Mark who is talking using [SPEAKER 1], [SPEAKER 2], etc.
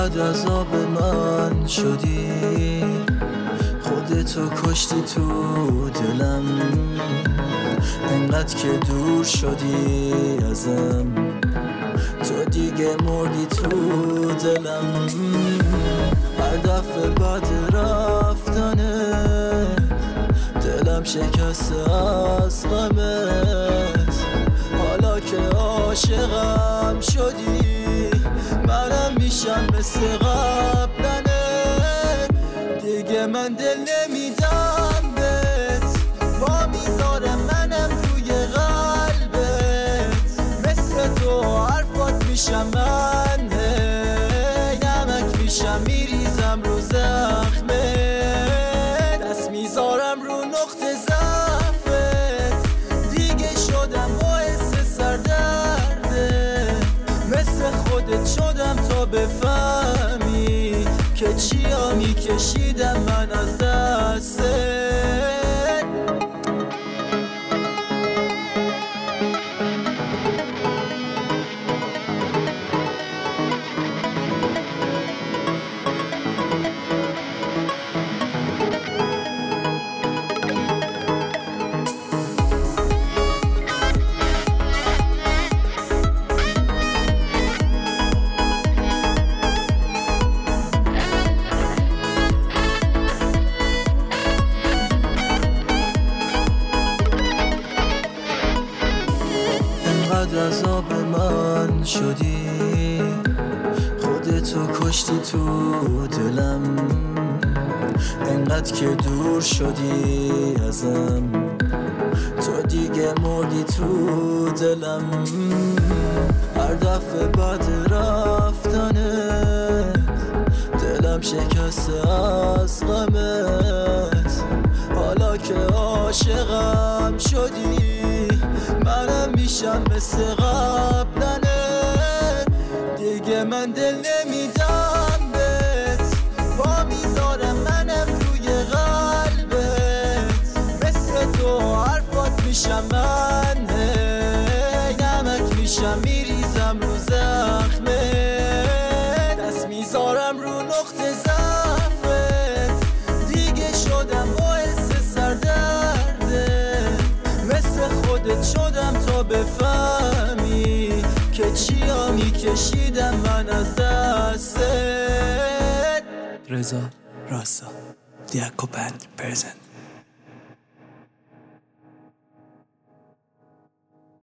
[SPEAKER 1] انقدر عذاب من شدی، خودتو کشتی تو دلم، انقدر که دور شدی ازم، تو دیگه مردی تو دلم. هر دفعه بعد رفتنه دلم شکسته از غمت، حالا که عاشقم شدی منم میشم مثل قبلنه، دیگه من دل نمیدم بهت، با میذارم منم روی قلبت، مثل تو حرفات میشم من، نمک میشم میریزم رو زخمت، دست میذارم رو نقطه ضعفت، دیگه شدم باعث سردرده، مثل خودت شدم تا بفهمی که چیا میکشیدم من از دستت. انقدر عذاب من شدی، خودتو کشتی تو دلم، انقدر که دور شدی ازم، تو دیگه مردی تو دلم. هر دفعه بعد رفتنه دلم شکسته از غمت، حالا که عاشقم شدی منم میشم مثل قبلنه، دیگه من دل نمیدم بهت، با میذارم منم روی قلبت، مثل تو حرفات میشم من، نمک میشم میریزم رو زخمت، دست میذارم رو نقطه ضعفت، دیگه شدم باعث سردرده، مثل خودت شدم تا بفهمی که چیا میکشیدم من از دستت.
[SPEAKER 2] رضا راستا دیاکو بند پرزنت.